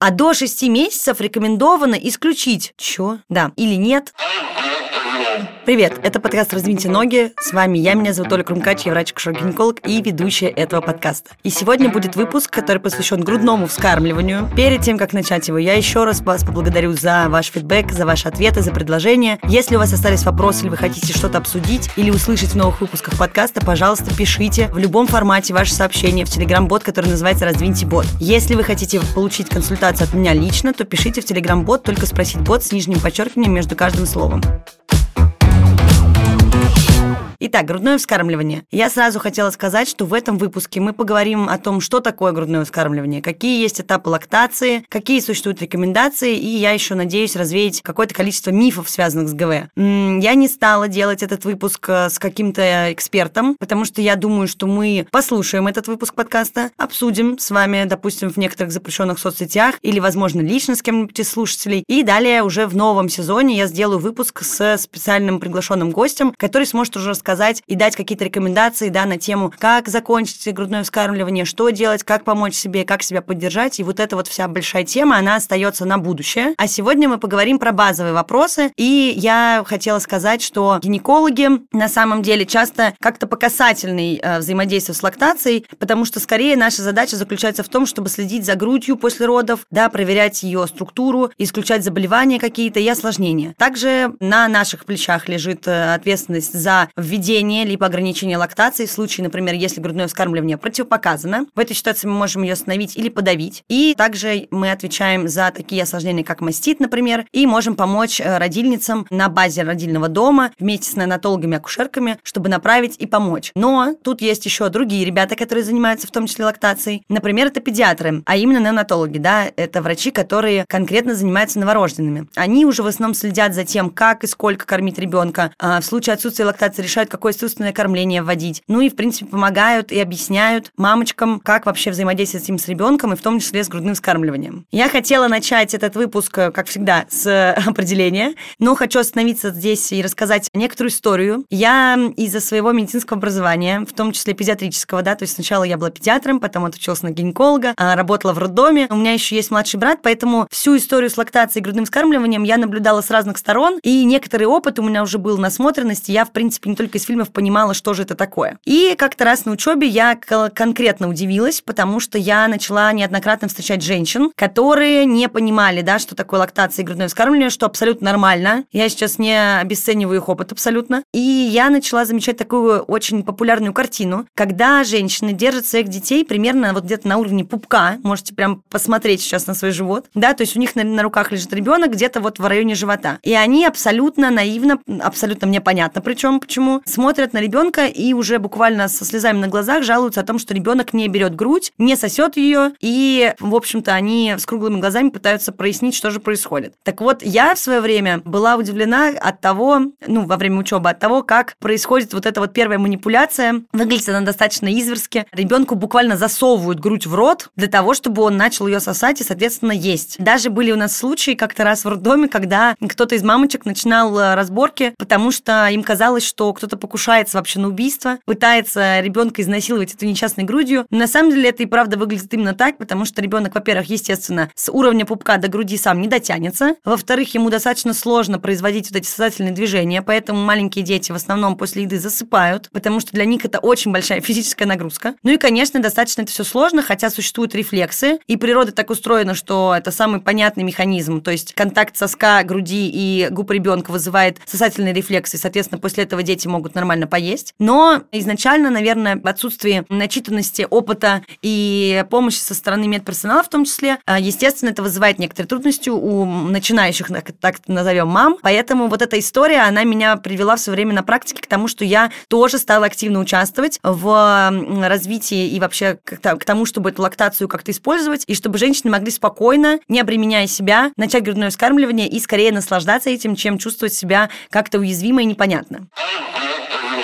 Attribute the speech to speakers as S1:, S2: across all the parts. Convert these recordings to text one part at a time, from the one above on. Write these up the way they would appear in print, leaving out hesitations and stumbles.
S1: А до 6 месяцев рекомендовано исключить. Чё? Да. Или нет? Привет, это подкаст «Развиньте ноги». С вами меня зовут Оля Крумкач, я врач-акушер-гинеколог и ведущая этого подкаста. И сегодня будет выпуск, который посвящен грудному вскармливанию. Перед тем, как начать его, я еще раз вас поблагодарю за ваш фидбэк, за ваши ответы, за предложения. Если у вас остались вопросы или вы хотите что-то обсудить или услышать в новых выпусках подкаста, пожалуйста, пишите в любом формате ваши сообщения в Telegram-бот, который называется «Развиньте бот». Если вы хотите получить консультацию от меня лично, то пишите в Telegram-бот, только спросить бот с нижним подчеркиванием между каждым словом. Итак, грудное вскармливание. Я сразу хотела сказать, что в этом выпуске мы поговорим о том, что такое грудное вскармливание, какие есть этапы лактации, какие существуют рекомендации, и я еще надеюсь развеять какое-то количество мифов, связанных с ГВ. Я не стала делать этот выпуск с каким-то экспертом, потому что я думаю, что мы послушаем этот выпуск подкаста, обсудим с вами, допустим, в некоторых запрещенных соцсетях или, возможно, лично с кем-нибудь из слушателей. И далее уже в новом сезоне я сделаю выпуск с специальным приглашенным гостем, который сможет уже рассказать и дать какие-то рекомендации, да, на тему, как закончить грудное вскармливание, что делать, как помочь себе, как себя поддержать. И вот эта вот вся большая тема, она остается на будущее. А сегодня мы поговорим про базовые вопросы. И я хотела сказать, что гинекологи на самом деле часто как-то по касательной взаимодействуют с лактацией, потому что скорее наша задача заключается в том, чтобы следить за грудью после родов, да, проверять ее структуру, исключать заболевания какие-то и осложнения. Также на наших плечах лежит ответственность за введение либо ограничение лактации в случае, например, если грудное вскармливание противопоказано. В этой ситуации мы можем ее остановить или подавить. И также мы отвечаем за такие осложнения, как мастит, например, и можем помочь родильницам на базе родильного дома вместе с неонатологами-акушерками, чтобы направить и помочь. Но тут есть еще другие ребята, которые занимаются в том числе лактацией. Например, это педиатры, а именно неонатологи, да, это врачи, которые конкретно занимаются новорожденными. Они уже в основном следят за тем, как и сколько кормить ребенка. В случае отсутствия лактации решают, какое искусственное кормление вводить. Ну и, в принципе, помогают и объясняют мамочкам, как вообще взаимодействовать с ребенком, и в том числе с грудным вскармливанием. Я хотела начать этот выпуск, как всегда, с определения, но хочу остановиться здесь и рассказать некоторую историю. Я из-за своего медицинского образования, в том числе педиатрического, да, то есть сначала я была педиатром, потом отучилась на гинеколога, работала в роддоме. У меня еще есть младший брат, поэтому всю историю с лактацией и грудным вскармливанием я наблюдала с разных сторон, и некоторый опыт у меня уже был насмотренности. Я, в принципе, не только из фильмов понимала, что же это такое. И как-то раз на учебе я конкретно удивилась, потому что я начала неоднократно встречать женщин, которые не понимали, да, что такое лактация и грудное вскармливание, что абсолютно нормально. Я сейчас не обесцениваю их опыт абсолютно. И я начала замечать такую очень популярную картину, когда женщины держат своих детей примерно вот где-то на уровне пупка. Можете прям посмотреть сейчас на свой живот. Да, то есть у них на руках лежит ребенок где-то вот в районе живота. И они абсолютно наивно, абсолютно мне понятно, причем почему, смотрят на ребенка и уже буквально со слезами на глазах жалуются о том, что ребенок не берет грудь, не сосет ее, и, в общем-то, они с круглыми глазами пытаются прояснить, что же происходит. Так вот, я в свое время была удивлена от того, во время учебы, от того, как происходит вот эта вот первая манипуляция. Выглядит она достаточно изверски. Ребенку буквально засовывают грудь в рот для того, чтобы он начал ее сосать и, соответственно, есть. Даже были у нас случаи как-то раз в роддоме, когда кто-то из мамочек начинал разборки, потому что им казалось, что кто-то покушается вообще на убийство, пытается ребенка изнасиловать этой несчастной грудью. Но на самом деле это и правда выглядит именно так, потому что ребенок, во-первых, естественно, с уровня пупка до груди сам не дотянется. Во-вторых, ему достаточно сложно производить вот эти сосательные движения, поэтому маленькие дети в основном после еды засыпают, потому что для них это очень большая физическая нагрузка. Ну и, конечно, достаточно это все сложно, хотя существуют рефлексы, и природа так устроена, что это самый понятный механизм, то есть контакт соска, груди и губ ребенка вызывает сосательные рефлексы, соответственно, после этого дети могут нормально поесть. Но изначально, наверное, отсутствие начитанности, опыта и помощи со стороны медперсонала в том числе, естественно, это вызывает некоторые трудности у начинающих, так назовем, мам. Поэтому вот эта история, она меня привела в свое время на практике к тому, что я тоже стала активно участвовать в развитии и вообще к тому, чтобы эту лактацию как-то использовать, и чтобы женщины могли спокойно, не обременяя себя, начать грудное вскармливание и скорее наслаждаться этим, чем чувствовать себя как-то уязвимо и непонятно.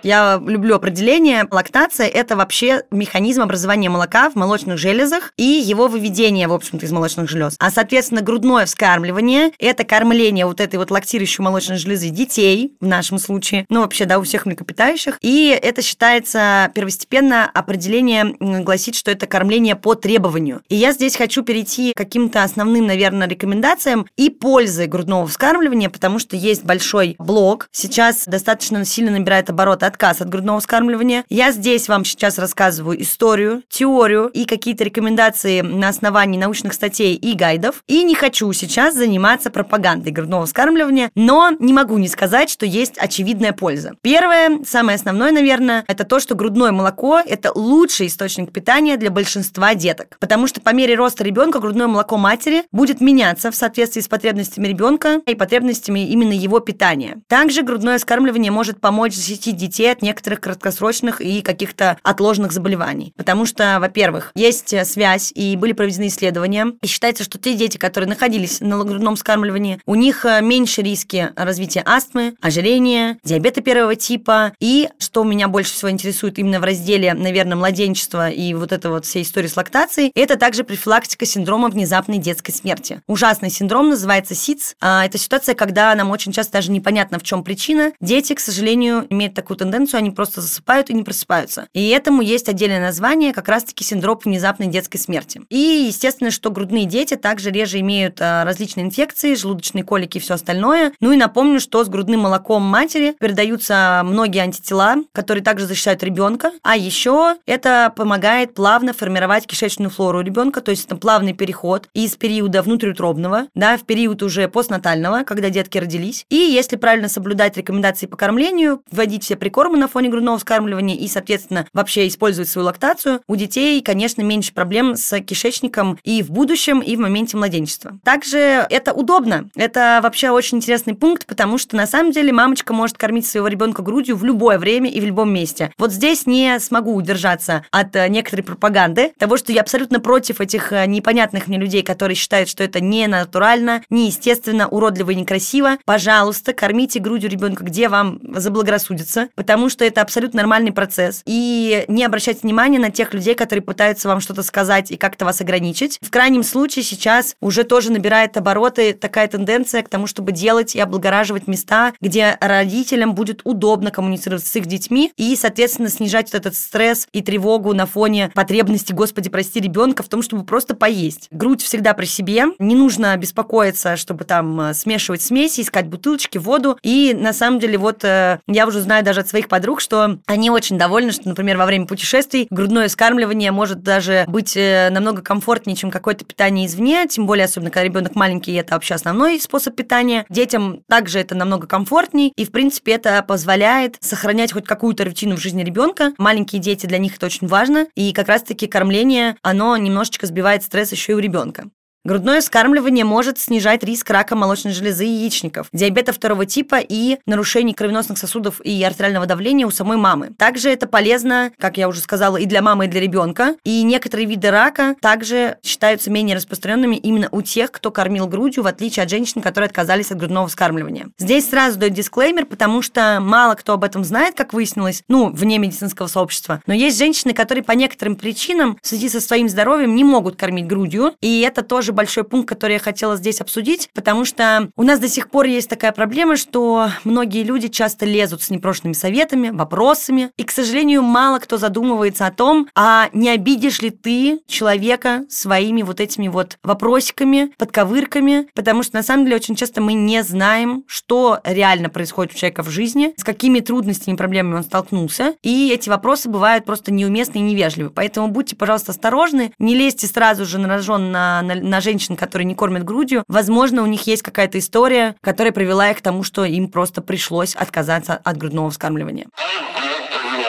S1: Я люблю определение. Лактация – это вообще механизм образования молока в молочных железах и его выведение, в общем-то, из молочных желез. А, соответственно, грудное вскармливание – это кормление вот этой вот лактирующей молочной железы детей, в нашем случае, ну, вообще, да, у всех млекопитающих. И это считается первостепенно, определение гласит, что это кормление по требованию. И я здесь хочу перейти к каким-то основным, наверное, рекомендациям и пользы грудного вскармливания, потому что есть большой блог. Сейчас достаточно сильно набирает обороты отказ от грудного вскармливания. Я здесь вам сейчас рассказываю историю, теорию и какие-то рекомендации на основании научных статей и гайдов. И не хочу сейчас заниматься пропагандой грудного вскармливания, но не могу не сказать, что есть очевидная польза. Первое, самое основное, наверное, это то, что грудное молоко – это лучший источник питания для большинства деток. Потому что по мере роста ребенка грудное молоко матери будет меняться в соответствии с потребностями ребенка и потребностями именно его питания. Также грудное вскармливание может помочь защитить детей от некоторых краткосрочных и каких-то отложенных заболеваний. Потому что, во-первых, есть связь, и были проведены исследования, и считается, что те дети, которые находились на грудном вскармливании, у них меньше риски развития астмы, ожирения, диабета первого типа. И что меня больше всего интересует именно в разделе, наверное, младенчества и вот это вот всей истории с лактацией, это также профилактика синдрома внезапной детской смерти. Ужасный синдром называется СИДС. Это ситуация, когда нам очень часто даже непонятно, в чем причина. Дети, к сожалению, имеют такую тенденцию, они просто засыпают и не просыпаются. И этому есть отдельное название, как раз-таки синдром внезапной детской смерти. И, естественно, что грудные дети также реже имеют различные инфекции, желудочные колики и все остальное. Ну и напомню, что с грудным молоком матери передаются многие антитела, которые также защищают ребенка. А еще это помогает плавно формировать кишечную флору ребенка, то есть это плавный переход из периода внутриутробного, да, в период уже постнатального, когда детки родились. И если правильно соблюдать рекомендации по кормлению, вводить все прикормы на фоне грудного вскармливания и, соответственно, вообще использовать свою лактацию, у детей, конечно, меньше проблем с кишечником и в будущем, и в моменте младенчества. Также это удобно. Это вообще очень интересный пункт, потому что на самом деле мамочка может кормить своего ребенка грудью в любое время и в любом месте. Вот здесь не смогу удержаться от некоторой пропаганды, того, что я абсолютно против этих непонятных мне людей, которые считают, что это не натурально, не естественно, уродливо и некрасиво. Пожалуйста, кормите грудью ребенка, где вам заблагорассудится, потому что это абсолютно нормальный процесс. И не обращайте внимания на тех людей, которые пытаются вам что-то сказать и как-то вас ограничить. В крайнем случае сейчас уже тоже набирает обороты такая тенденция к тому, чтобы делать и облагораживать места, где родителям будет удобно коммуницировать с их детьми и, соответственно, снижать вот этот стресс и тревогу на фоне потребности, господи, прости, ребенка в том, чтобы просто поесть. Грудь всегда при себе, не нужно беспокоиться, чтобы там смешивать смеси, искать бутылочки, воду. И на самом деле вот я уже знаю даже от своих подруг, что они очень довольны, что, например, во время путешествий грудное вскармливание может даже быть намного комфортнее, чем какое-то питание извне, тем более, особенно когда ребенок маленький, это вообще основной способ питания. Детям также это намного комфортней, и, в принципе, это позволяет сохранять хоть какую-то рутину в жизни ребенка. Маленькие дети, для них это очень важно, и как раз-таки кормление, оно немножечко сбивает стресс еще и у ребенка. Грудное вскармливание может снижать риск рака молочной железы и яичников, диабета второго типа и нарушений кровеносных сосудов и артериального давления у самой мамы. Также это полезно, как я уже сказала, и для мамы, и для ребенка. И некоторые виды рака также считаются менее распространенными именно у тех, кто кормил грудью, в отличие от женщин, которые отказались от грудного вскармливания. Здесь сразу даю дисклеймер, потому что мало кто об этом знает, как выяснилось, вне медицинского сообщества. Но есть женщины, которые по некоторым причинам в связи со своим здоровьем не могут кормить грудью, и это тоже большой пункт, который я хотела здесь обсудить, потому что у нас до сих пор есть такая проблема, что многие люди часто лезут с непрошенными советами, вопросами, и, к сожалению, мало кто задумывается о том, а не обидишь ли ты человека своими вот этими вот вопросиками, подковырками, потому что, на самом деле, очень часто мы не знаем, что реально происходит у человека в жизни, с какими трудностями и проблемами он столкнулся, и эти вопросы бывают просто неуместны и невежливы. Поэтому будьте, пожалуйста, осторожны, не лезьте сразу же на рожон на женщин, которые не кормят грудью. Возможно, у них есть какая-то история, которая привела их к тому, что им просто пришлось отказаться от грудного вскармливания.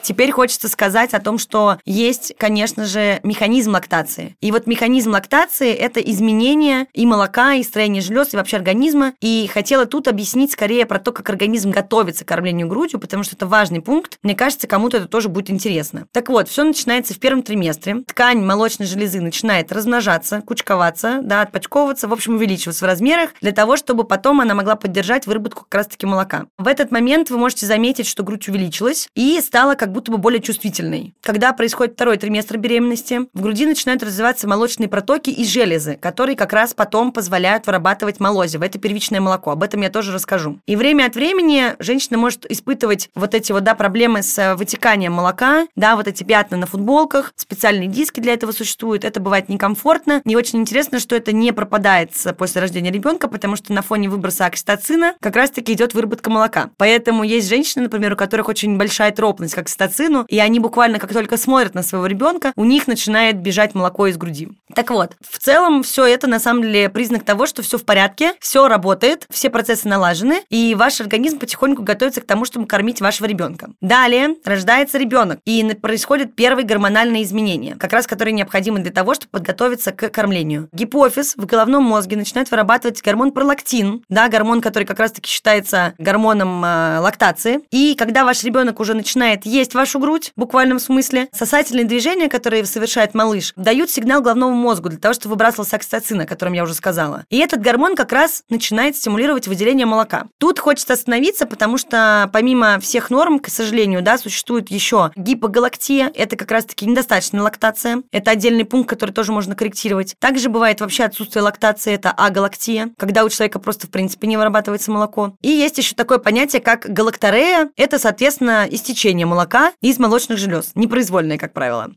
S1: теперь хочется сказать о том, что есть, конечно же, механизм лактации. И вот механизм лактации – это изменение и молока, и строение желез, и вообще организма. И хотела тут объяснить скорее про то, как организм готовится к кормлению грудью, потому что это важный пункт. Мне кажется, кому-то это тоже будет интересно. Так вот, все начинается в первом триместре. Ткань молочной железы начинает размножаться, кучковаться, отпочковываться, в общем, увеличиваться в размерах, для того, чтобы потом она могла поддержать выработку как раз-таки молока. В этот момент вы можете заметить, что грудь увеличилась и стала как будто бы более чувствительной. Когда происходит второй триместр беременности, в груди начинают развиваться молочные протоки и железы, которые как раз потом позволяют вырабатывать молозиво. Это первичное молоко, об этом я тоже расскажу. И время от времени женщина может испытывать вот эти проблемы с вытеканием молока, вот эти пятна на футболках, специальные диски для этого существуют, это бывает некомфортно. И очень интересно, что это не пропадает после рождения ребенка, потому что на фоне выброса окситоцина как раз-таки идет выработка молока. Поэтому есть женщины, например, у которых очень большая тропность к окситоцину, и они буквально как только смотрят на своего ребенка, у них начинает бежать молоко из груди. Так вот, в целом все это на самом деле признак того, что все в порядке, все работает, все процессы налажены, и ваш организм потихоньку готовится к тому, чтобы кормить вашего ребенка. Далее рождается ребенок, и происходят первые гормональные изменения, как раз которые необходимы для того, чтобы подготовиться к кормлению. Гипофиз в головном мозге начинает вырабатывать гормон пролактин, гормон, который как раз-таки считается гормоном лактации. И когда ваш ребенок уже начинает есть вашу грудь, в буквальном смысле, сосательные движения, которые совершает малыш, дают сигнал головному мозгу для того, чтобы выбрасывался окситоцин, о котором я уже сказала. И этот гормон как раз начинает стимулировать выделение молока. Тут хочется остановиться, потому что помимо всех норм, к сожалению, существует еще гипогалактия, это как раз-таки недостаточная лактация, это отдельный пункт, который тоже можно корректировать. Также бывает вообще отсутствие лактации, это агалактия, когда у человека просто в принципе не вырабатывается молоко. И есть еще такое понятие, как галакторея, это, соответственно, истечение молока из молочных желез, непроизвольное, как правило.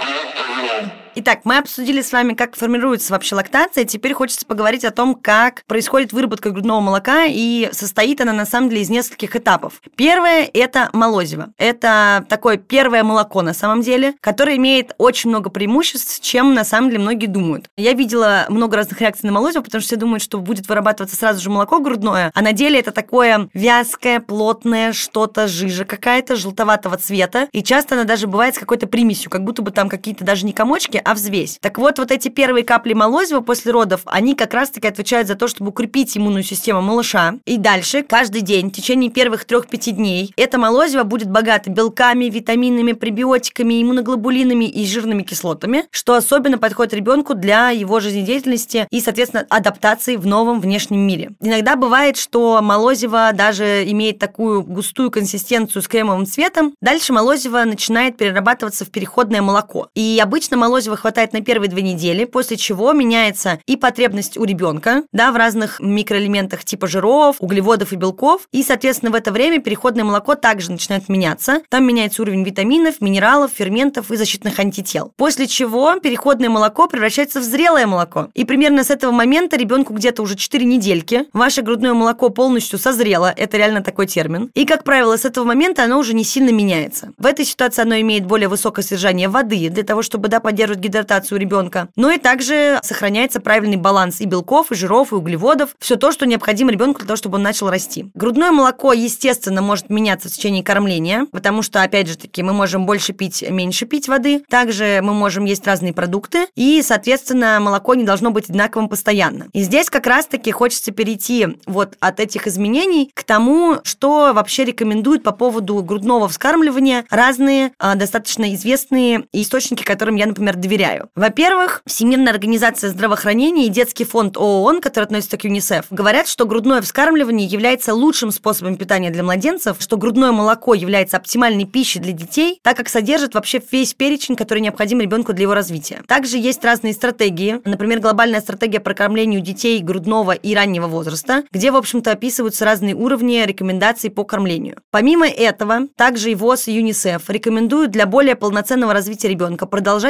S1: Итак, мы обсудили с вами, как формируется вообще лактация. Теперь хочется поговорить о том, как происходит выработка грудного молока, и состоит она на самом деле из нескольких этапов. Первое – это молозиво. Это такое первое молоко на самом деле, которое имеет очень много преимуществ, чем на самом деле многие думают. Я видела много разных реакций на молозиво, потому что все думают, что будет вырабатываться сразу же молоко грудное, а на деле это такое вязкое, плотное, что-то, жижа какая-то, желтоватого цвета, и часто она даже бывает с какой-то примесью, как будто бы там какие-то даже не комочки, а взвесь. Так вот эти первые капли молозива после родов, они как раз-таки отвечают за то, чтобы укрепить иммунную систему малыша. И дальше, каждый день, в течение первых 3-5 дней, это молозиво будет богато белками, витаминами, пребиотиками, иммуноглобулинами и жирными кислотами, что особенно подходит ребенку для его жизнедеятельности и, соответственно, адаптации в новом внешнем мире. Иногда бывает, что молозиво даже имеет такую густую консистенцию с кремовым цветом. Дальше молозиво начинает перерабатываться в переходное молоко. И обычно молозиво хватает на первые 2 недели, после чего меняется и потребность у ребенка, в разных микроэлементах типа жиров, углеводов и белков. И, соответственно, в это время переходное молоко также начинает меняться. Там меняется уровень витаминов, минералов, ферментов и защитных антител. После чего переходное молоко превращается в зрелое молоко. И примерно с этого момента ребенку где-то уже 4 недельки ваше грудное молоко полностью созрело. Это реально такой термин. И, как правило, с этого момента оно уже не сильно меняется. В этой ситуации оно имеет более высокое содержание воды для того, чтобы поддерживать гидратацию ребенка. Но и также сохраняется правильный баланс и белков, и жиров, и углеводов. Все то, что необходимо ребенку для того, чтобы он начал расти. Грудное молоко, естественно, может меняться в течение кормления, потому что, опять же таки, мы можем больше пить, меньше пить воды. Также мы можем есть разные продукты, и, соответственно, молоко не должно быть одинаковым постоянно. И здесь как раз-таки хочется перейти от этих изменений к тому, что вообще рекомендуют по поводу грудного вскармливания разные достаточно известные источники, которым я, например, доверяю. Во-первых, Всемирная организация здравоохранения и Детский фонд ООН, который относится к ЮНИСЕФ, говорят, что грудное вскармливание является лучшим способом питания для младенцев, что грудное молоко является оптимальной пищей для детей, так как содержит вообще весь перечень, который необходим ребенку для его развития. Также есть разные стратегии, например, глобальная стратегия по кормлению детей грудного и раннего возраста, где, в общем-то, описываются разные уровни рекомендаций по кормлению. Помимо этого, также и ВОЗ и ЮНИСЕФ рекомендуют для более полноценного развития ребенка продолжать докармливать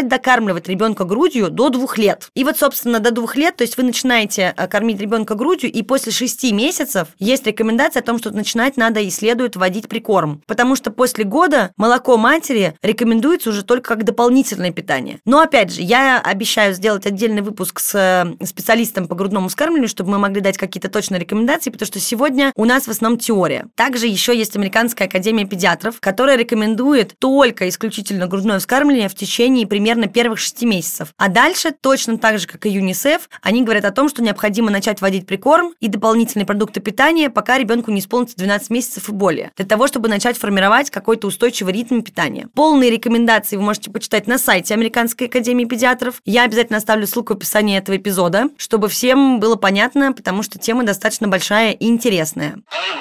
S1: вскармливать ребенка грудью до 2 лет. И вот, собственно, до 2 лет, то есть вы начинаете кормить ребенка грудью, и после 6 месяцев есть рекомендация о том, что начинать надо и следует вводить прикорм. Потому что после года молоко матери рекомендуется уже только как дополнительное питание. Но, опять же, я обещаю сделать отдельный выпуск с специалистом по грудному вскармливанию, чтобы мы могли дать какие-то точные рекомендации, потому что сегодня у нас в основном теория. Также еще есть Американская академия педиатров, которая рекомендует только исключительно грудное вскармливание в течение примерно первых 6 месяцев. А дальше, точно так же, как и ЮНИСЕФ, они говорят о том, что необходимо начать вводить прикорм и дополнительные продукты питания, пока ребенку не исполнится 12 месяцев и более, для того, чтобы начать формировать какой-то устойчивый ритм питания. Полные рекомендации вы можете почитать на сайте Американской академии педиатров. Я обязательно оставлю ссылку в описании этого эпизода, чтобы всем было понятно, потому что тема достаточно большая и интересная.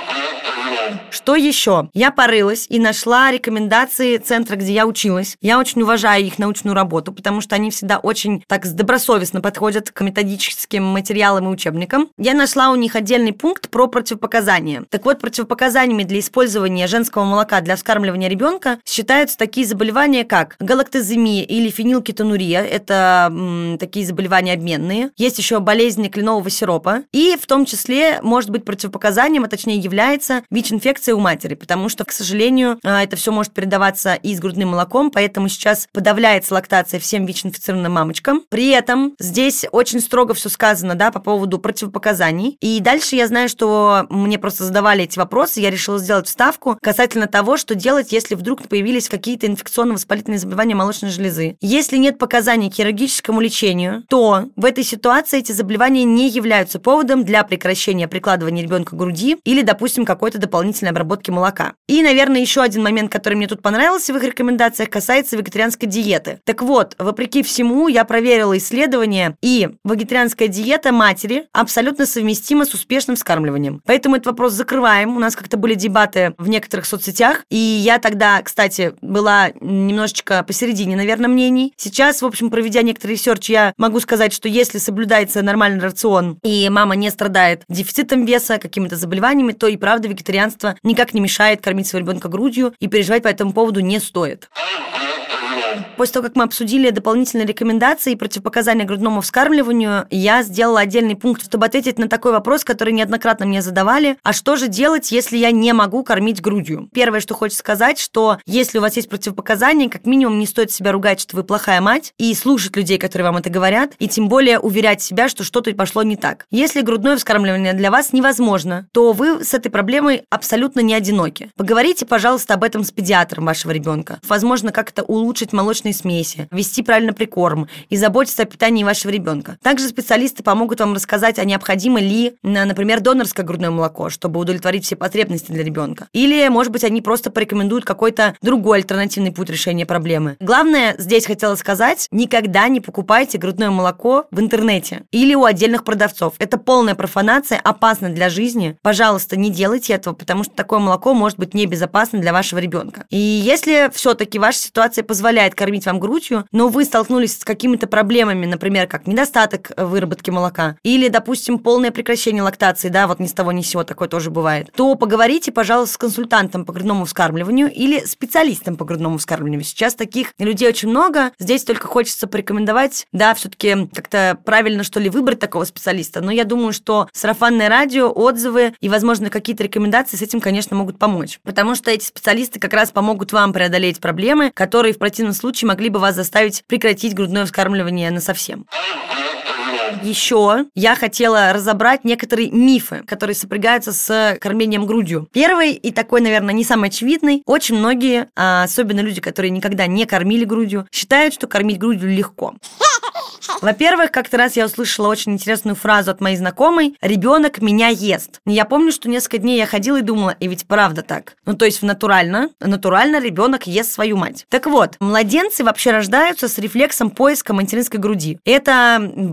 S1: Что еще? Я порылась и нашла рекомендации центра, где я училась. Я очень уважаю их научную работу, потому что они всегда очень так добросовестно подходят к методическим материалам и учебникам. Я нашла у них отдельный пункт про противопоказания. Так вот, противопоказаниями для использования женского молока для вскармливания ребенка считаются такие заболевания, как галактоземия или фенилкетонурия. Это такие заболевания обменные. Есть еще болезнь кленового сиропа. И в том числе может быть противопоказанием, а точнее является ВИЧ-инфекция у матери, потому что, к сожалению, это все может передаваться и с грудным молоком, поэтому сейчас подавляется лактация всем ВИЧ-инфицированным мамочкам. При этом здесь очень строго все сказано, да, по поводу противопоказаний. И дальше я знаю, что мне просто задавали эти вопросы, я решила сделать вставку касательно того, что делать, если вдруг появились какие-то инфекционно-воспалительные заболевания молочной железы. Если нет показаний к хирургическому лечению, то в этой ситуации эти заболевания не являются поводом для прекращения прикладывания ребенка к груди или, допустим, какой-то дополнительной обработки молока. И, наверное, еще один момент, который мне тут понравился в их рекомендациях, касается вегетарианской диеты. Так вот, вопреки всему, я проверила исследования, и вегетарианская диета матери абсолютно совместима с успешным вскармливанием. Поэтому этот вопрос закрываем. У нас как-то были дебаты в некоторых соцсетях, и я тогда, кстати, была немножечко посередине, наверное, мнений. Сейчас, в общем, проведя некоторый ресерч, я могу сказать, что если соблюдается нормальный рацион, и мама не страдает дефицитом веса, какими-то заболеваниями, то и правда вегетарианство никак не мешает кормить своего ребенка грудью, и переживать по этому поводу не стоит. После того, как мы обсудили дополнительные рекомендации и противопоказания грудному вскармливанию, я сделала отдельный пункт, чтобы ответить на такой вопрос, который неоднократно мне задавали. А что же делать, если я не могу кормить грудью? Первое, что хочется сказать, что если у вас есть противопоказания, как минимум не стоит себя ругать, что вы плохая мать, и слушать людей, которые вам это говорят, и тем более уверять себя, что что-то пошло не так. Если грудное вскармливание для вас невозможно, то вы с этой проблемой абсолютно не одиноки. Поговорите, пожалуйста, об этом с педиатром вашего ребенка. Возможно, как-то улучшить молочные смеси, ввести правильно прикорм и заботиться о питании вашего ребенка. Также специалисты помогут вам рассказать, а необходимо ли, например, донорское грудное молоко, чтобы удовлетворить все потребности для ребенка. Или, может быть, они просто порекомендуют какой-то другой альтернативный путь решения проблемы. Главное, здесь хотела сказать, никогда не покупайте грудное молоко в интернете или у отдельных продавцов. Это полная профанация, опасно для жизни. Пожалуйста, не делайте этого, потому что такое молоко может быть небезопасно для вашего ребенка. И если все-таки ваша ситуация позволяет кормить вам грудью, но вы столкнулись с какими-то проблемами, например, как недостаток выработки молока или, допустим, полное прекращение лактации, да, вот ни с того ни с сего, такое тоже бывает, то поговорите, пожалуйста, с консультантом по грудному вскармливанию или специалистом по грудному вскармливанию. Сейчас таких людей очень много. Здесь только хочется порекомендовать, да, все-таки как-то правильно, что ли, выбрать такого специалиста. Но я думаю, что сарафанное радио, отзывы и, возможно, какие-то рекомендации с этим, конечно, могут помочь. Потому что эти специалисты как раз помогут вам преодолеть проблемы, которые в противном случае могли бы вас заставить прекратить грудное вскармливание насовсем. Еще я хотела разобрать некоторые мифы, которые сопрягаются с кормлением грудью. Первый и такой, наверное, не самый очевидный. Очень многие, особенно люди, которые никогда не кормили грудью, считают, что кормить грудью легко. Во-первых, как-то раз я услышала очень интересную фразу от моей знакомой: «Ребенок меня ест». Я помню, что несколько дней я ходила и думала, и ведь правда так. Ну, то есть натурально ребенок ест свою мать. Так вот, младенцы вообще рождаются с рефлексом поиска материнской груди. Это базовая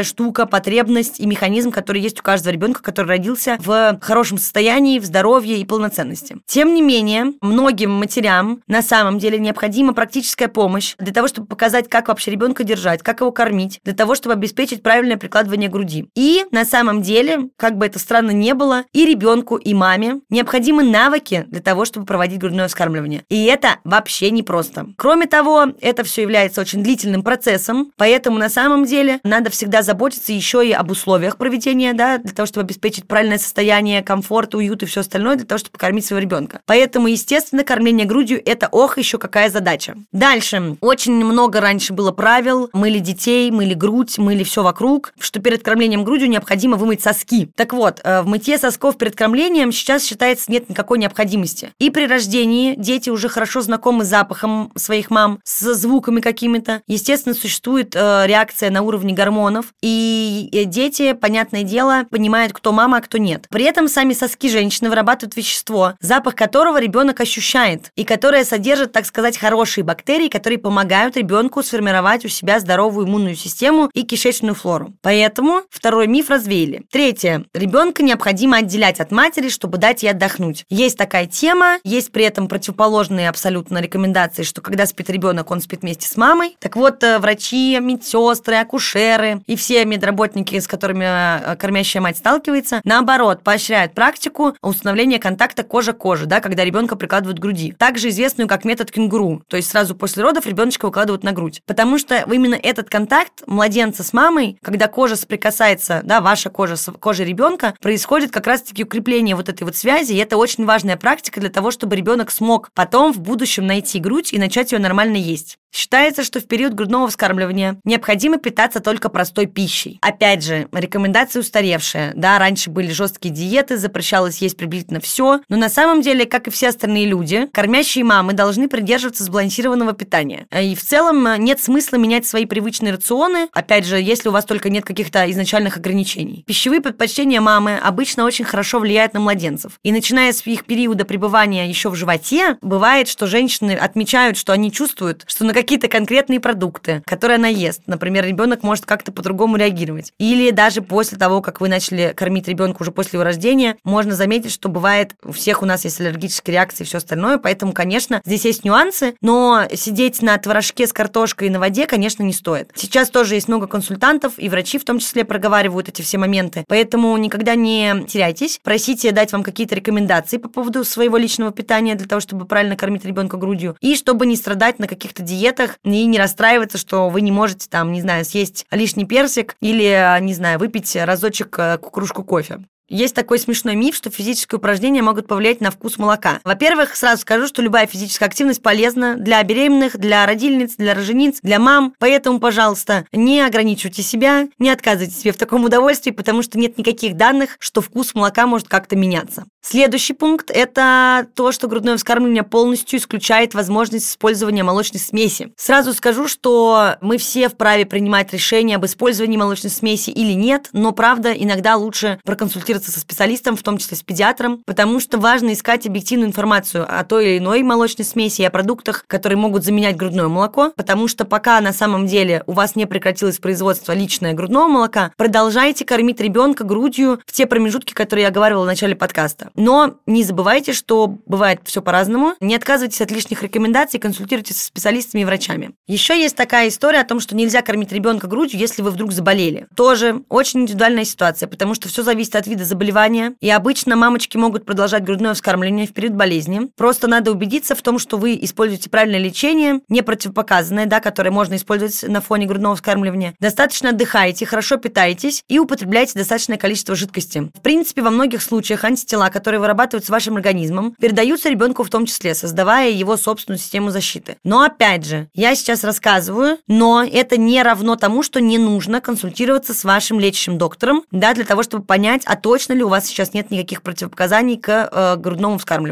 S1: базовая штука, потребность и механизм, который есть у каждого ребенка, который родился в хорошем состоянии, в здоровье и полноценности. Тем не менее, многим матерям на самом деле необходима практическая помощь для того, чтобы показать, как вообще ребенка держать, как его кормить, для того, чтобы обеспечить правильное прикладывание груди. И на самом деле, как бы это странно не было, и ребенку, и маме необходимы навыки для того, чтобы проводить грудное вскармливание. И это вообще непросто. Кроме того, это все является очень длительным процессом, поэтому на самом деле надо всегда заботиться еще и об условиях проведения, да, для того, чтобы обеспечить правильное состояние, комфорт, уют и все остальное, для того, чтобы покормить своего ребенка. Поэтому, естественно, кормление грудью – это еще какая задача. Дальше. Очень много раньше было правил. Мыли детей, мыли грудь, мыли все вокруг, что перед кормлением грудью необходимо вымыть соски. Так вот, в мытье сосков перед кормлением сейчас считается нет никакой необходимости. И при рождении дети уже хорошо знакомы с запахом своих мам, с звуками какими-то. Естественно, существует реакция на уровне гормонов, и дети, понятное дело, понимают, кто мама, а кто нет. При этом сами соски женщины вырабатывают вещество, запах которого ребенок ощущает, и которое содержит, так сказать, хорошие бактерии, которые помогают ребенку сформировать у себя здоровую иммунную систему и кишечную флору. Поэтому второй миф развеяли. Третье. Ребенка необходимо отделять от матери, чтобы дать ей отдохнуть. Есть такая тема, есть при этом противоположные абсолютно рекомендации, что когда спит ребенок, он спит вместе с мамой. Так вот, врачи, медсестры, акушеры и все медработники, с которыми кормящая мать сталкивается, наоборот, поощряют практику установления контакта кожа-кожа, да, когда ребенка прикладывают к груди. Также известную как метод кенгуру, то есть сразу после родов ребеночка выкладывают на грудь. Потому что именно этот контакт младенца с мамой, когда кожа соприкасается, да, ваша кожа с кожей ребенка, происходит как раз-таки укрепление вот этой вот связи, и это очень важная практика для того, чтобы ребенок смог потом в будущем найти грудь и начать ее нормально есть. Считается, что в период грудного вскармливания необходимо питаться только простой пищей. Опять же, рекомендации устаревшие. Да, раньше были жесткие диеты, запрещалось есть приблизительно все, но на самом деле, как и все остальные люди, кормящие мамы должны придерживаться сбалансированного питания. И в целом нет смысла менять свои привычные рационы, опять же, если у вас только нет каких-то изначальных ограничений. Пищевые предпочтения мамы обычно очень хорошо влияют на младенцев. И начиная с их периода пребывания еще в животе, бывает, что женщины отмечают, что они чувствуют, что на какие-то конкретные продукты, которые она ест. Например, ребенок может как-то по-другому реагировать. Или даже после того, как вы начали кормить ребенка уже после его рождения, можно заметить, что бывает, у всех у нас есть аллергические реакции и все остальное, поэтому, конечно, здесь есть нюансы, но сидеть на творожке с картошкой и на воде, конечно, не стоит. Сейчас тоже есть много консультантов, и врачи в том числе проговаривают эти все моменты, поэтому никогда не теряйтесь, просите дать вам какие-то рекомендации по поводу своего личного питания для того, чтобы правильно кормить ребенка грудью, и чтобы не страдать на каких-то диетах и не расстраиваться, что вы не можете там, не знаю, съесть лишний персик или, не знаю, выпить разочек кружку кофе. Есть такой смешной миф, что физические упражнения могут повлиять на вкус молока. Во-первых, сразу скажу, что любая физическая активность полезна для беременных, для родильниц, для рожениц, для мам. Поэтому, пожалуйста, не ограничивайте себя, не отказывайте себе в таком удовольствии, потому что нет никаких данных, что вкус молока может как-то меняться. Следующий пункт – это то, что грудное вскармливание полностью исключает возможность использования молочной смеси. Сразу скажу, что мы все вправе принимать решение об использовании молочной смеси или нет, но, правда, иногда лучше проконсультироваться со специалистом, в том числе с педиатром, потому что важно искать объективную информацию о той или иной молочной смеси и о продуктах, которые могут заменять грудное молоко, потому что пока на самом деле у вас не прекратилось производство личное грудного молока, продолжайте кормить ребенка грудью в те промежутки, которые я говорила в начале подкаста. Но не забывайте, что бывает все по-разному. Не отказывайтесь от лишних рекомендаций, консультируйтесь со специалистами и врачами. Еще есть такая история о том, что нельзя кормить ребенка грудью, если вы вдруг заболели. Тоже очень индивидуальная ситуация, потому что все зависит от вида заболевания. И обычно мамочки могут продолжать грудное вскармливание в период болезни. Просто надо убедиться в том, что вы используете правильное лечение, не противопоказанное, да, которое можно использовать на фоне грудного вскармливания. Достаточно отдыхаете, хорошо питаетесь и употребляете достаточное количество жидкости. В принципе, во многих случаях антитела, которые вырабатываются вашим организмом, передаются ребенку в том числе, создавая его собственную систему защиты. Но опять же, я сейчас рассказываю, но это не равно тому, что не нужно консультироваться с вашим лечащим доктором, да, для того, чтобы понять, а точно ли у вас сейчас нет никаких противопоказаний к грудному вскармливанию.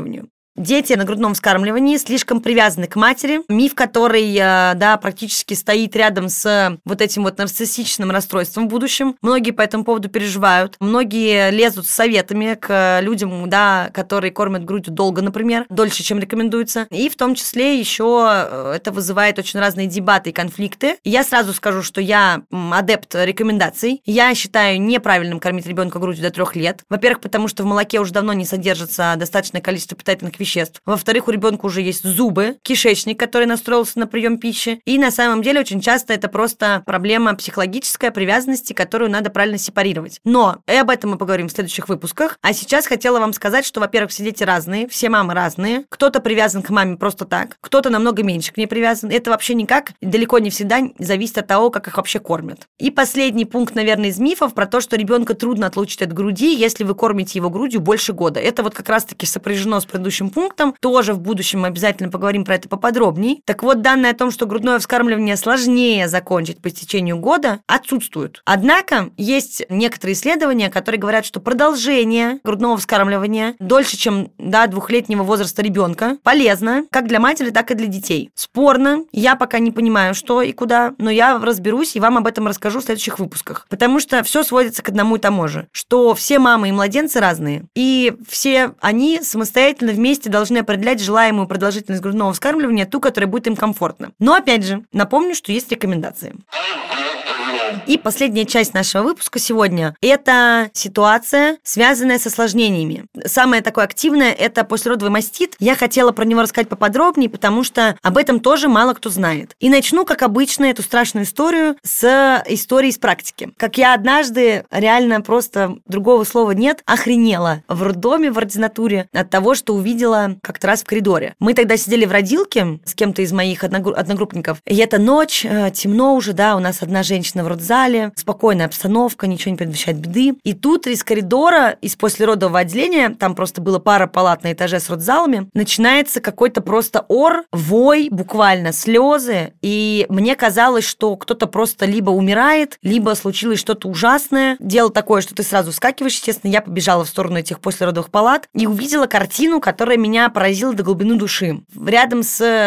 S1: Дети на грудном вскармливании слишком привязаны к матери. Миф, который, практически стоит рядом с вот этим вот нарциссичным расстройством в будущем. Многие по этому поводу переживают. Многие лезут с советами к людям, которые кормят грудью долго, например, дольше, чем рекомендуется. И в том числе еще это вызывает очень разные дебаты и конфликты. Я сразу скажу, что я адепт рекомендаций. Я считаю неправильным кормить ребенка грудью до 3 лет. Во-первых, потому что в молоке уже давно не содержится достаточное количество питательных веществ. Во-вторых, у ребенка уже есть зубы, кишечник, который настроился на прием пищи. И на самом деле очень часто это просто проблема психологической привязанности, которую надо правильно сепарировать. Но и об этом мы поговорим в следующих выпусках. А сейчас хотела вам сказать, что, во-первых, все дети разные, все мамы разные. Кто-то привязан к маме просто так, кто-то намного меньше к ней привязан. Это вообще никак, далеко не всегда зависит от того, как их вообще кормят. И последний пункт, наверное, из мифов про то, что ребенка трудно отлучить от груди, если вы кормите его грудью больше года. Это вот как раз-таки сопряжено с предыдущим пунктом. Тоже в будущем мы обязательно поговорим про это поподробнее. Так вот, данные о том, что грудное вскармливание сложнее закончить по истечению года, отсутствуют. Однако есть некоторые исследования, которые говорят, что продолжение грудного вскармливания дольше, чем до 2-летнего возраста ребенка, полезно как для матери, так и для детей. Спорно, я пока не понимаю, что и куда, но я разберусь и вам об этом расскажу в следующих выпусках. Потому что все сводится к одному и тому же, что все мамы и младенцы разные, и все они самостоятельно вместе должны определять желаемую продолжительность грудного вскармливания, ту, которая будет им комфортна. Но опять же, напомню, что есть рекомендации. И последняя часть нашего выпуска сегодня – это ситуация, связанная с осложнениями. Самое такое активное – это послеродовый мастит. Я хотела про него рассказать поподробнее, потому что об этом тоже мало кто знает. И начну, как обычно, эту страшную историю с истории из практики. Как я однажды, реально просто другого слова нет, охренела в роддоме, в ординатуре от того, что увидела как-то раз в коридоре. Мы тогда сидели в родилке с кем-то из моих одногруппников, и это ночь, темно уже, у нас одна женщина в родзале, спокойная обстановка, ничего не предвещает беды. И тут из коридора, из послеродового отделения, там просто было пара палат на этаже с родзалами, начинается какой-то просто ор, вой, буквально слезы. И мне казалось, что кто-то просто либо умирает, либо случилось что-то ужасное. Дело такое, что ты сразу вскакиваешь, естественно. Я побежала в сторону этих послеродовых палат и увидела картину, которая меня поразила до глубины души. Рядом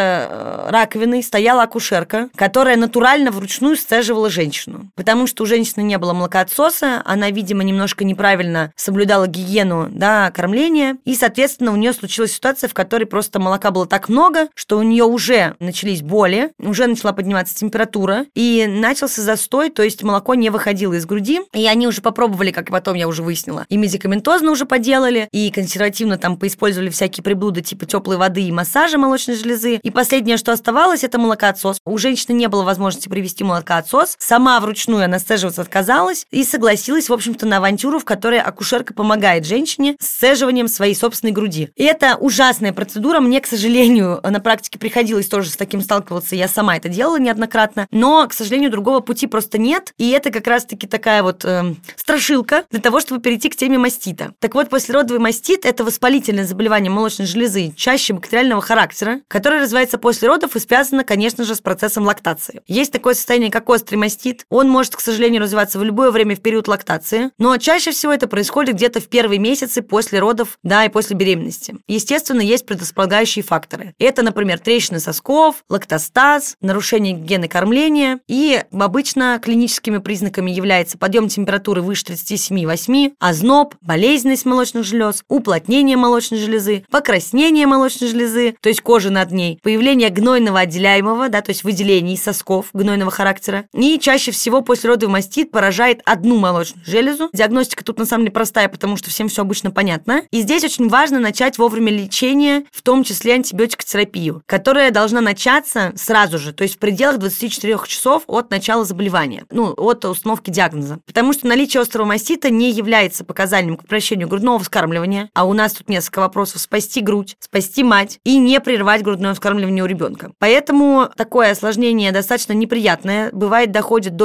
S1: с раковиной стояла акушерка, которая натурально вручную сцеживала женщину. Потому что у женщины не было молокоотсоса, она, видимо, немножко неправильно соблюдала гигиену, кормления, и, соответственно, у нее случилась ситуация, в которой просто молока было так много, что у нее уже начались боли, уже начала подниматься температура, и начался застой, то есть молоко не выходило из груди, и они уже попробовали, как потом я уже выяснила, и медикаментозно уже поделали, и консервативно там поиспользовали всякие приблуды типа теплой воды и массажа молочной железы, и последнее, что оставалось, это молокоотсос. У женщины не было возможности привести молокоотсос, сама вручную она сцеживаться отказалась и согласилась, в общем-то, на авантюру, в которой акушерка помогает женщине с сцеживанием своей собственной груди. И это ужасная процедура. Мне, к сожалению, на практике приходилось тоже с таким сталкиваться. Я сама это делала неоднократно. Но, к сожалению, другого пути просто нет. И это как раз-таки такая вот страшилка для того, чтобы перейти к теме мастита. Так вот, послеродовый мастит – это воспалительное заболевание молочной железы, чаще бактериального характера, которое развивается после родов и связано, конечно же, с процессом лактации. Есть такое состояние, как острый мастит. Он может, к сожалению, развиваться в любое время в период лактации, но чаще всего это происходит где-то в первые месяцы после родов, и после беременности. Естественно, есть предрасполагающие факторы. Это, например, трещины сосков, лактостаз, нарушение гигиены кормления, и обычно клиническими признаками является подъем температуры выше 37,8, озноб, болезненность молочных желез, уплотнение молочной железы, покраснение молочной железы, то есть кожи над ней, появление гнойного отделяемого, то есть выделений сосков гнойного характера. И чаще всего послеродовый мастит поражает одну молочную железу. Диагностика тут на самом деле простая, потому что всем все обычно понятно. И здесь очень важно начать вовремя лечение, в том числе антибиотикотерапию, которая должна начаться сразу же, то есть в пределах 24 часов от начала заболевания, от установки диагноза. Потому что наличие острого мастита не является показанием к прекращению грудного вскармливания, а у нас тут несколько вопросов: спасти грудь, спасти мать и не прерывать грудное вскармливание у ребенка. Поэтому такое осложнение достаточно неприятное, бывает доходит до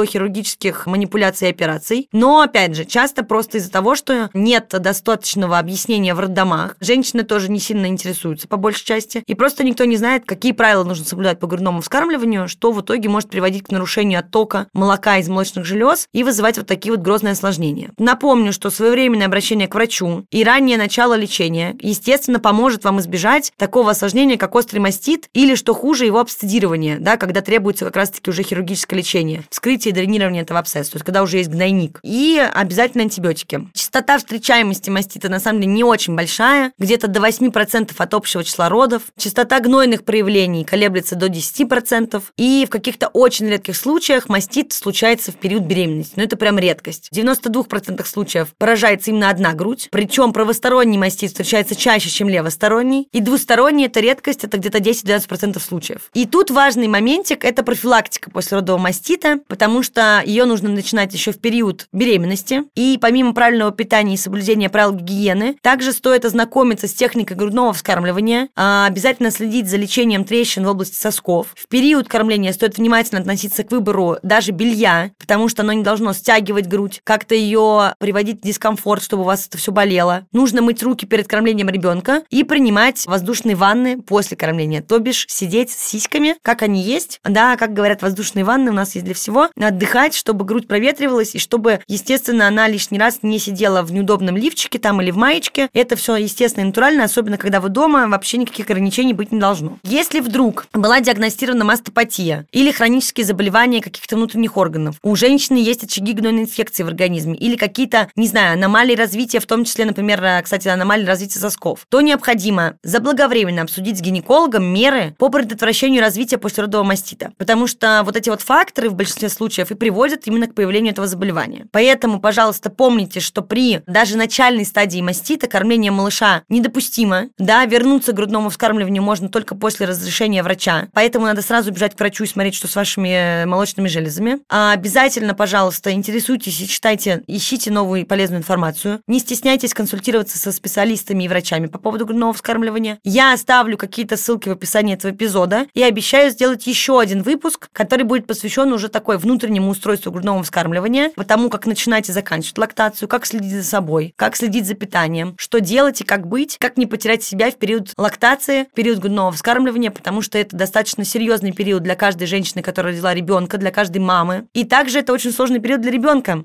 S1: хирургических манипуляций и операций. Но, опять же, часто просто из-за того, что нет достаточного объяснения в роддомах, женщины тоже не сильно интересуются по большей части, и просто никто не знает, какие правила нужно соблюдать по грудному вскармливанию, что в итоге может приводить к нарушению оттока молока из молочных желез и вызывать вот такие вот грозные осложнения. Напомню, что своевременное обращение к врачу и раннее начало лечения, естественно, поможет вам избежать такого осложнения, как острый мастит или, что хуже, его абсцедирование, да, когда требуется как раз-таки уже хирургическое лечение, вскрытие и дренирование этого абсцесса, то есть когда уже есть гнойник. И обязательно антибиотики. Частота встречаемости мастита на самом деле не очень большая, где-то до 8% от общего числа родов. Частота гнойных проявлений колеблется до 10%. И в каких-то очень редких случаях мастит случается в период беременности. Но это прям редкость. В 92% случаев поражается именно одна грудь. Причем правосторонний мастит встречается чаще, чем левосторонний. И двусторонний – это редкость, это где-то 10-12% случаев. И тут важный моментик – это профилактика послеродового мастита, потому что ее нужно начинать еще в период беременности. И помимо правильного питания и соблюдения правил гигиены, также стоит ознакомиться с техникой грудного вскармливания, обязательно следить за лечением трещин в области сосков. В период кормления стоит внимательно относиться к выбору даже белья, потому что оно не должно стягивать грудь, как-то ее приводить в дискомфорт, чтобы у вас это все болело. Нужно мыть руки перед кормлением ребенка и принимать воздушные ванны после кормления, то бишь сидеть с сиськами, как они есть. Да, как говорят, воздушные ванны у нас есть для всего. Отдыхать, чтобы грудь проветривалась и чтобы, естественно, она лишний раз не сидела в неудобном лифчике там или в маечке. Это все естественно и натурально, особенно когда вы дома, вообще никаких ограничений быть не должно. Если вдруг была диагностирована мастопатия или хронические заболевания каких-то внутренних органов, у женщины есть очаги гнойной инфекции в организме или какие-то, не знаю, аномалии развития, в том числе, например, кстати, аномалии развития сосков, то необходимо заблаговременно обсудить с гинекологом меры по предотвращению развития послеродового мастита, потому что вот эти вот факторы в большинстве случаев и приводят именно к появлению этого заболевания. Поэтому, пожалуйста, помните, что при даже начальной стадии мастита кормление малыша недопустимо, да, вернуться к грудному вскармливанию можно только после разрешения врача, поэтому надо сразу бежать к врачу и смотреть, что с вашими молочными железами. Обязательно, пожалуйста, интересуйтесь и читайте, ищите новую и полезную информацию. Не стесняйтесь консультироваться со специалистами и врачами по поводу грудного вскармливания. Я оставлю какие-то ссылки в описании этого эпизода и обещаю сделать еще один выпуск, который будет посвящен уже такой внутреннему устройству грудного вскармливания, потому как начинать и заканчивать лактацию, как следить за собой, как следить за питанием, что делать и как быть, как не потерять себя в период лактации, в период грудного вскармливания, потому что это достаточно серьезный период для каждой женщины, которая родила ребенка, для каждой мамы. И также это очень сложный период для ребенка.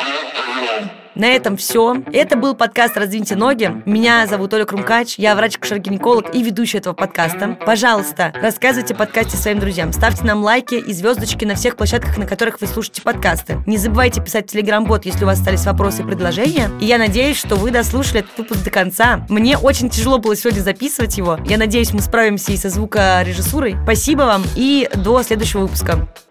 S1: На этом все. Это был подкаст «Раздвиньте ноги». Меня зовут Оля Крумкач, я врач-акушер-гинеколог и ведущая этого подкаста. Пожалуйста, рассказывайте о подкасте своим друзьям, ставьте нам лайки и звездочки на всех площадках, на которых вы слушаете подкасты. Не забывайте писать в Telegram-бот, если у вас остались вопросы и предложения. И я надеюсь, что вы дослушали этот выпуск до конца. Мне очень тяжело было сегодня записывать его. Я надеюсь, мы справимся и со звукорежиссурой. Спасибо вам и до следующего выпуска.